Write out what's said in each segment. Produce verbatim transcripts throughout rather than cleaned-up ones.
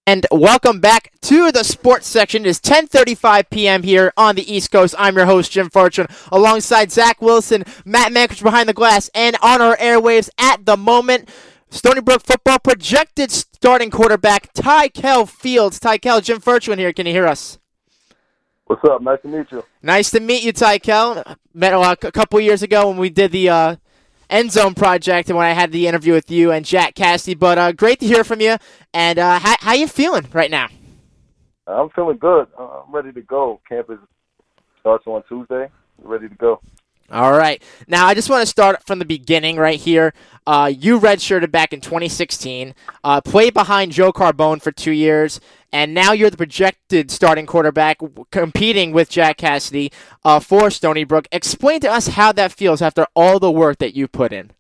And welcome back to the sports section. It is ten thirty-five p.m. here on the East Coast. I'm your host, Jim Fortune, alongside Zach Wilson, Matt Mankiewicz behind the glass, and on our airwaves at the moment, Stony Brook football projected starting quarterback Tykel Fields. Tykel, Jim Fortune here. Can you hear us? What's up? Nice to meet you. Nice to meet you, Tykel. Met uh, a couple years ago when we did the uh, End Zone Project and when I had the interview with you and Jack Cassidy. But uh, great to hear from you. And uh, how how you feeling right now? I'm feeling good. Uh, I'm ready to go. Campus starts on Tuesday. Ready to go. All right. Now, I just want to start from the beginning right here. Uh, you redshirted back in twenty sixteen, uh, played behind Joe Carbone for two years, and now you're the projected starting quarterback competing with Jack Cassidy uh, for Stony Brook. Explain to us how that feels after all the work that you put in.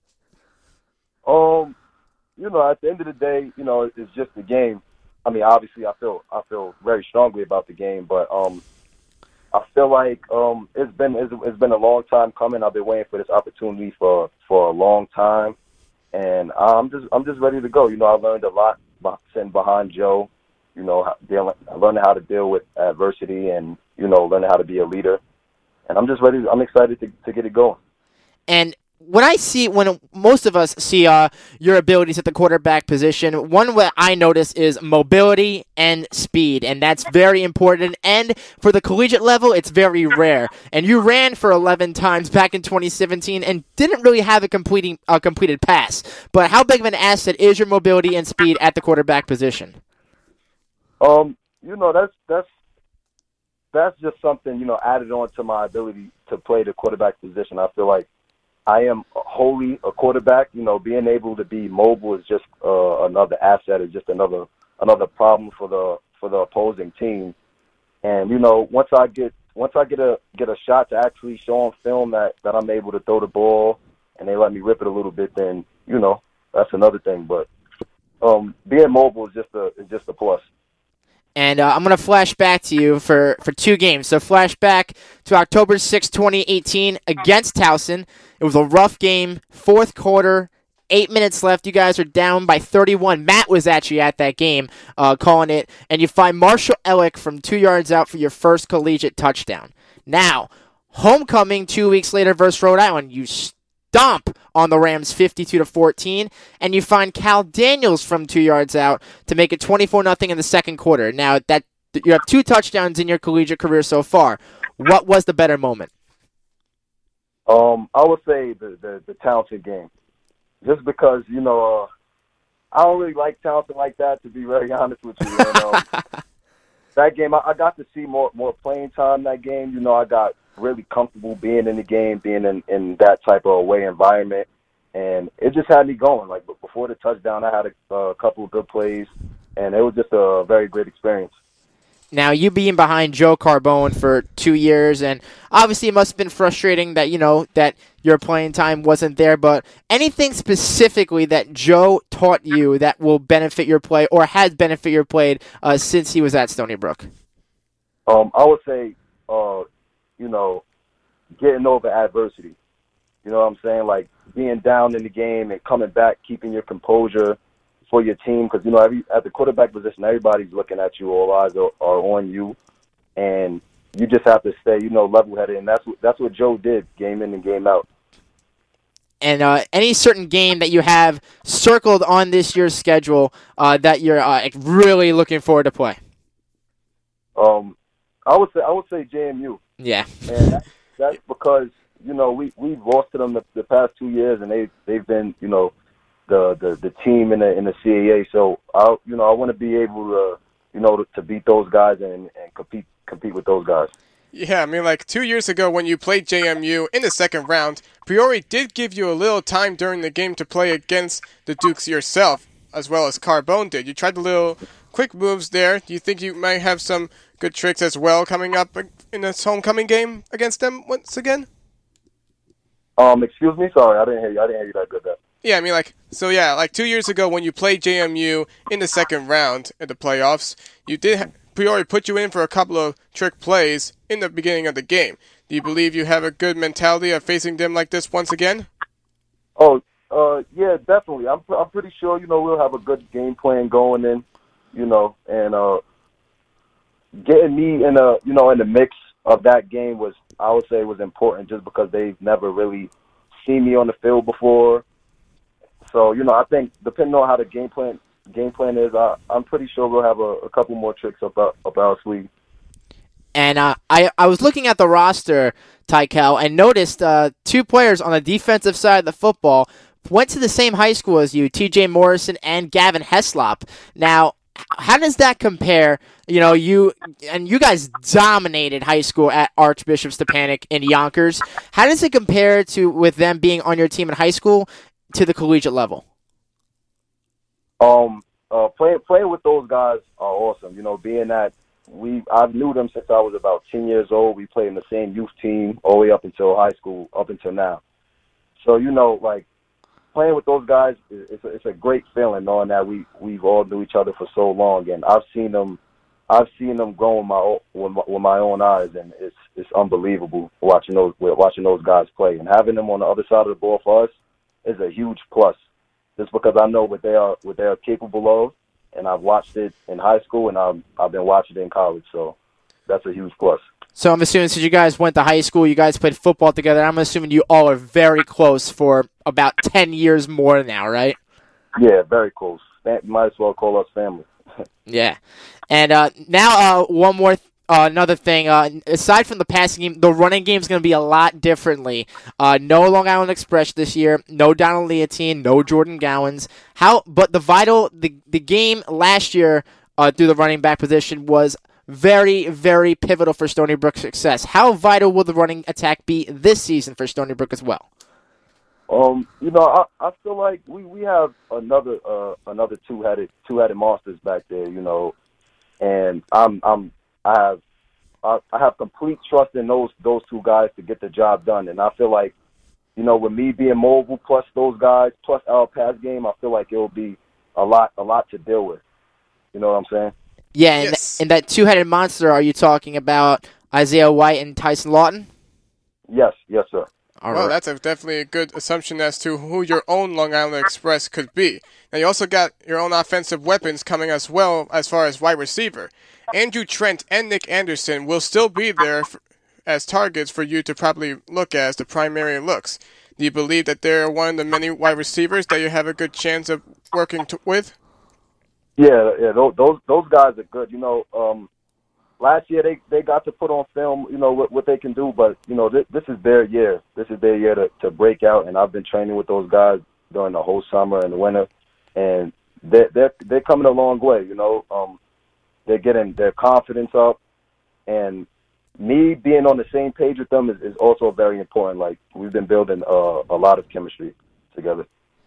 Um, you know, at the end of the day, you know, it's just a game. I mean, obviously, I feel I feel very strongly about the game, but um, I feel like um, it's been it's, it's been a long time coming. I've been waiting for this opportunity for, for a long time, and I'm just I'm just ready to go. You know, I learned a lot by sitting behind Joe. You know, dealing, learning how to deal with adversity, and you know, learning how to be a leader. And I'm just ready. I'm excited to to get it going. And when I see, when most of us see uh, your abilities at the quarterback position, one what I notice is mobility and speed, and that's very important. And for the collegiate level, it's very rare. And you ran for eleven times back in twenty seventeen and didn't really have a completing a completed pass. But how big of an asset is your mobility and speed at the quarterback position? Um, you know, that's that's that's just something, you know, added on to my ability to play the quarterback position. I feel like I am wholly a quarterback. You know, being able to be mobile is just uh, another asset. Is just another another problem for the for the opposing team. And you know, once I get once I get a get a shot to actually show on film that, that I'm able to throw the ball, and they let me rip it a little bit, then you know that's another thing. But um, being mobile is just a is just a plus. And uh, I'm going to flash back to you for, for two games. So flashback to October sixth, twenty eighteen against Towson. It was a rough game, fourth quarter, eight minutes left. You guys are down by thirty-one. Matt was actually at that game uh, calling it. And you find Marshall Ellick from two yards out for your first collegiate touchdown. Now, homecoming two weeks later versus Rhode Island. You stomp on the Rams fifty-two to fourteen, and you find Cal Daniels from two yards out to make it twenty-four nothing in the second quarter. Now, that you have two touchdowns in your collegiate career so far. What was the better moment? Um, I would say the, the, the Townsend game. Just because, you know, uh, I don't really like Townsend like that, to be very honest with you. And, um, that game, I, I got to see more more playing time that game. You know, I got really comfortable being in the game, being in, in that type of away environment. And it just had me going. Like, before the touchdown, I had a, a couple of good plays, and it was just a very great experience. Now, you being behind Joe Carbone for two years, and obviously it must have been frustrating that, you know, that your playing time wasn't there, but anything specifically that Joe taught you that will benefit your play or has benefited your play uh, since he was at Stony Brook? Um, I would say, uh, you know, getting over adversity. You know what I'm saying? Like, being down in the game and coming back, keeping your composure for your team, because, you know, every at the quarterback position, everybody's looking at you. All eyes are, are on you, and you just have to stay, you know, level-headed, and that's what, that's what Joe did, game in and game out. And uh, any certain game that you have circled on this year's schedule uh, that you're uh, really looking forward to play? Um, I would say I would say J M U. Yeah, and that's, that's because, you know, we we've lost to them the, the past two years, and they they've been, you know, the, the, the team in the in the C A A. So I you know I want to be able to you know to, to beat those guys and, and compete compete with those guys. Yeah, I mean, like two years ago when you played J M U in the second round, Priori did give you a little time during the game to play against the Dukes yourself, as well as Carbone did. You tried the little quick moves there. Do you think you might have some good tricks as well coming up in this homecoming game against them once again? Um, excuse me, sorry, I didn't hear you. I didn't hear you that good. There. Yeah, I mean, like, so yeah, like two years ago when you played J M U in the second round in the playoffs, you did ha- Priori put you in for a couple of trick plays in the beginning of the game. Do you believe you have a good mentality of facing them like this once again? Oh, uh, yeah, definitely. I'm I'm pretty sure, you know, we'll have a good game plan going in. you know, and uh, getting me in a, you know, in the mix of that game was, I would say, was important just because they've never really seen me on the field before. So, you know, I think depending on how the game plan game plan is, I, I'm pretty sure we'll have a, a couple more tricks up up, up our sleeve. And uh, I, I was looking at the roster, Tykel, and noticed uh, two players on the defensive side of the football went to the same high school as you, T J Morrison and Gavin Heslop. Now, how does that compare? You know, you and you guys dominated high school at Archbishop Stepanek in Yonkers. How does it compare to with them being on your team in high school to the collegiate level? Um, uh, playing playing with those guys are awesome. You know, being that we I've knew them since I was about ten years old. We played in the same youth team all the way up until high school, up until now. So you know, like playing with those guys, it's a, it's a great feeling knowing that we we've all knew each other for so long, and I've seen them. I've seen them grow with my with my, with my own eyes, and it's it's unbelievable watching those watching those guys play, and having them on the other side of the ball for us is a huge plus. Just because I know what they are what they are capable of, and I've watched it in high school, and I've I've been watching it in college, so that's a huge plus. So I'm assuming since you guys went to high school, you guys played football together. I'm assuming you all are very close for about ten years more now, right? Yeah, very close. Might as well call us family. Yeah. And uh, now uh, one more, th- uh, another thing. Uh, aside from the passing game, the running game is going to be a lot differently. Uh, no Long Island Express this year. No Donald Leontine. No Jordan Gowans. How? But the vital, the the game last year uh, through the running back position was very, very pivotal for Stony Brook's success. How vital will the running attack be this season for Stony Brook as well? Um, you know, I, I feel like we, we have another uh, another two headed two headed monsters back there. You know, and I'm I'm I have I, I have complete trust in those those two guys to get the job done. And I feel like, you know, with me being mobile plus those guys plus our pass game, I feel like it will be a lot a lot to deal with. You know what I'm saying? Yeah, and, Yes. th- and that two headed monster. Are you talking about Isaiah White and Tyson Lawton? Yes, yes, sir. All Well, right. that's a, definitely a good assumption as to who your own Long Island Express could be. Now, you also got your own offensive weapons coming as well as far as wide receiver. Andrew Trent and Nick Anderson will still be there for, as targets for you to probably look at as the primary looks. Do you believe that they're one of the many wide receivers that you have a good chance of working to, with? Yeah, yeah, those those those guys are good. You know, um, last year they, they got to put on film, you know, what, what they can do, but you know, this, this is their year. This is their year to, to break out, and I've been training with those guys during the whole summer and the winter, and they're they're they're coming a long way. You know, um, they're getting their confidence up, and me being on the same page with them is, is also very important. Like we've been building uh, a lot of chemistry together.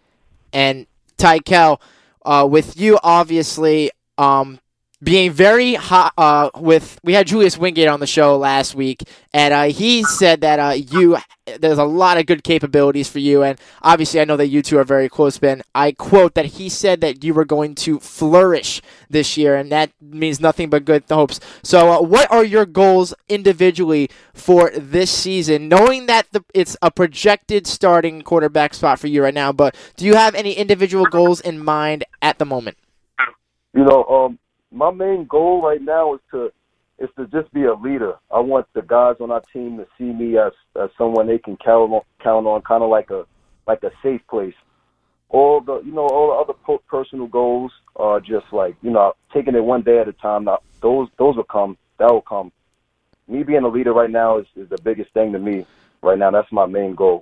And Tykel, uh, with you obviously um, being very hot uh, with, we had Julius Wingate on the show last week, and uh, he said that uh, you, there's a lot of good capabilities for you, and obviously I know that you two are very close, Ben. I quote that he said that you were going to flourish this year, and that means nothing but good hopes. So uh, what are your goals individually for this season, knowing that the, it's a projected starting quarterback spot for you right now, but do you have any individual goals in mind at the moment? You know, um, my main goal right now is to is to just be a leader. I want the guys on our team to see me as as someone they can count on, count on, kind of like a like a safe place. All the you know all the other po- personal goals are just like you know taking it one day at a time. Now, those those will come. That will come. Me being a leader right now is, is the biggest thing to me right now. That's my main goal.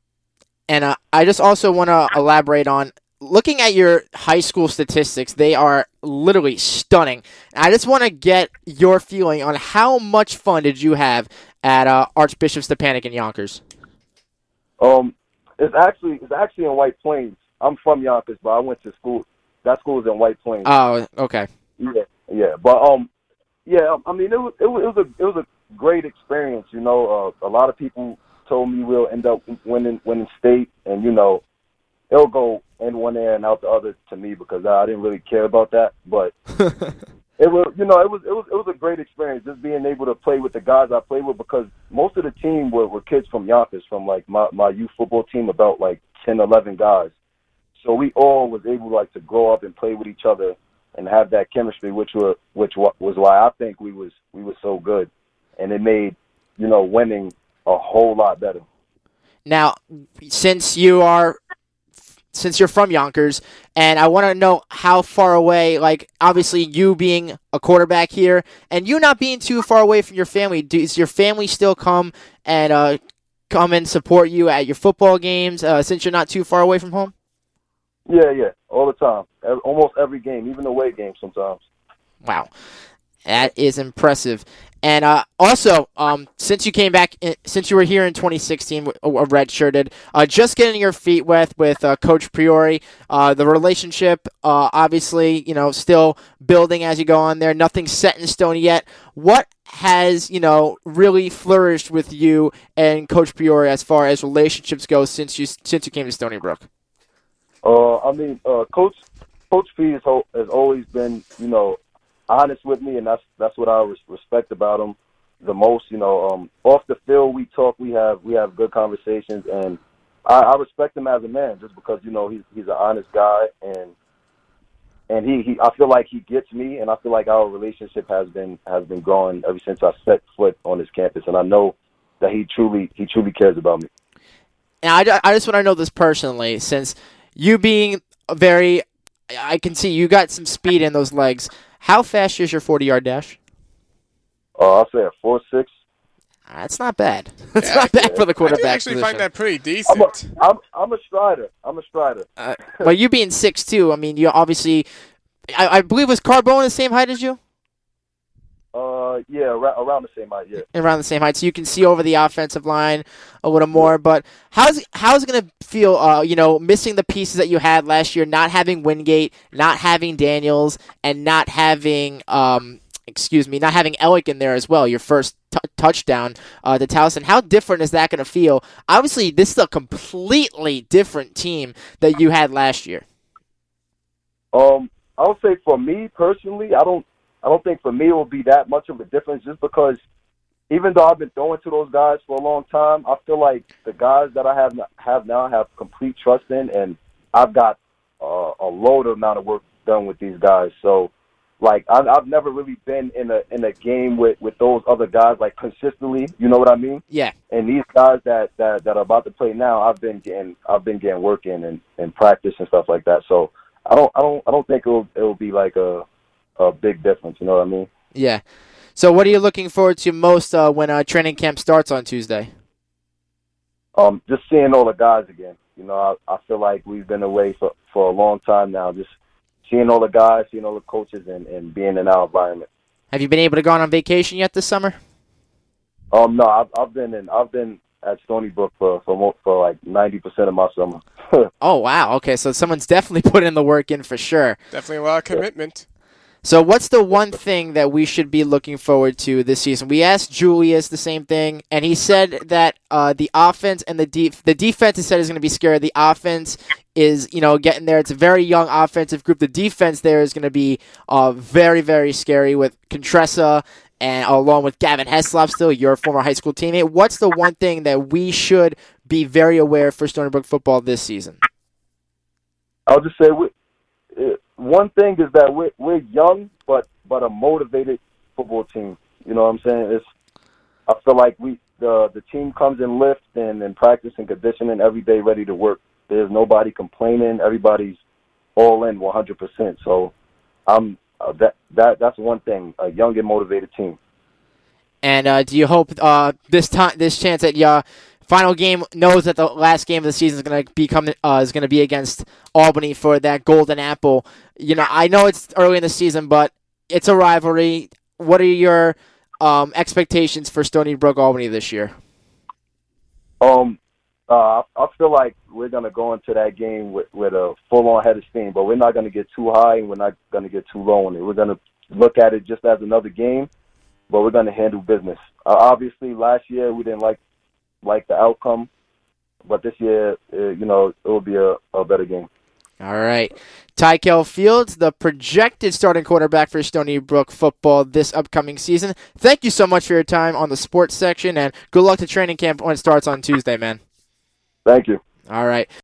And uh, I just also want to elaborate on looking at your high school statistics. They are literally stunning. I just want to get your feeling on how much fun did you have at uh, Archbishop Stepanek in Yonkers? Um, it's actually it's actually in White Plains. I'm from Yonkers, but I went to school. That school is in White Plains. Oh, okay. Yeah, yeah, but um, yeah. I mean, it was it was, it was a it was a great experience. You know, uh, a lot of people told me we'll end up winning winning state, and you know, it'll go in one ear and out the other to me because I didn't really care about that. But it was, you know, it was it was it was a great experience just being able to play with the guys I played with because most of the team were, were kids from Yonkers, from like my my youth football team, about like ten, eleven guys. So we all was able like to grow up and play with each other and have that chemistry, which were which wa- was why I think we was we was so good, and it made, you know, winning a whole lot better. Now, since you are since you're from Yonkers, and I want to know how far away, like, obviously you being a quarterback here, and you not being too far away from your family, does your family still come and uh, come and support you at your football games uh, since you're not too far away from home? Yeah, yeah, all the time. Every, almost every game, even away games sometimes. Wow. That is impressive. And uh, also, um, since you came back, in, since you were here in twenty sixteen, a redshirted, uh, just getting your feet wet with uh, Coach Priore, uh, the relationship, uh, obviously, you know, still building as you go on there. Nothing set in stone yet. What has, you know, really flourished with you and Coach Priore as far as relationships go since you since you came to Stony Brook? Uh, I mean, uh, Coach Coach P has, has always been, you know, honest with me, and that's that's what I res- respect about him the most. You know, um, off the field we talk, we have we have good conversations, and I, I respect him as a man just because, you know, he's he's an honest guy, and and he, he I feel like he gets me, and I feel like our relationship has been has been growing ever since I set foot on his campus, and I know that he truly he truly cares about me. And I, I just want to know this personally, since you being a very, I can see you got some speed in those legs. How fast is your forty-yard dash? Uh, I'll say a four six. That's not bad. That's Yeah, not bad for the quarterback I do actually position. find that pretty I'm a, decent. I'm, I'm a strider. I'm a strider. Uh, well, you being six two, I mean, you obviously, I, I believe, was Carbone the same height as you? Uh, yeah, around, around the same height, yeah. Around the same height, so you can see over the offensive line a little more. But how's how's it going to feel, uh, you know, missing the pieces that you had last year, not having Wingate, not having Daniels, and not having, um, excuse me, not having Ellick in there as well, your first t- touchdown uh, to Towson. How different is that going to feel? Obviously, this is a completely different team that you had last year. Um, I would say for me personally, I don't, I don't think for me it will be that much of a difference, just because even though I've been throwing to those guys for a long time, I feel like the guys that I have have now have complete trust in, and I've got uh, a load of amount of work done with these guys. So, like, I've, I've never really been in a in a game with, with those other guys like consistently. You know what I mean? Yeah. And these guys that, that, that are about to play now, I've been getting I've been getting work in and, and practice and stuff like that. So I don't I don't I don't think it'll it'll be like a a big difference. You know what I mean? Yeah. So what are you looking forward to most uh, when uh, training camp starts on Tuesday? Um, just seeing all the guys again. You know, I, I feel like we've been away for, for a long time now. Just seeing all the guys, seeing all the coaches, and, and being in our environment. Have you been able to go on vacation yet this summer? Um, no, I've, I've been in. I've been at Stony Brook for for, more, for like ninety percent of my summer. Oh wow! Okay, so someone's definitely put in the work in for sure. Definitely a lot of commitment. So what's the one thing that we should be looking forward to this season? We asked Julius the same thing, and he said that uh, the offense and the def- the defense, he said, is going to be scary. The offense is, you know, getting there. It's a very young offensive group. The defense there is going to be uh, very, very scary with Contressa and along with Gavin Heslop, still your former high school teammate. What's the one thing that we should be very aware for Stony Brook football this season? I'll just say we, uh, one thing is that we're, we're young, but but a motivated football team. You know what I'm saying? It's I feel like we the the team comes in lift and, and practice and conditioning every day, ready to work. There's nobody complaining. Everybody's all in one hundred percent. So I'm uh, that that that's one thing. A young and motivated team. And uh, do you hope uh, this time, this chance at your final game knows that the last game of the season is going to be coming uh, is going to be against Albany for that Golden Apple? You know, I know it's early in the season, but it's a rivalry. What are your um, expectations for Stony Brook Albany this year? Um, uh, I feel like we're going to go into that game with, with a full-on head of steam, but we're not going to get too high and we're not going to get too low on it. We're going to look at it just as another game, but we're going to handle business. Uh, obviously, last year we didn't like like the outcome, but this year, uh, you know, it will be a, a better game. All right. Tykel Fields, the projected starting quarterback for Stony Brook football this upcoming season. Thank you so much for your time on the sports section, and good luck to training camp when it starts on Tuesday, man. Thank you. All right.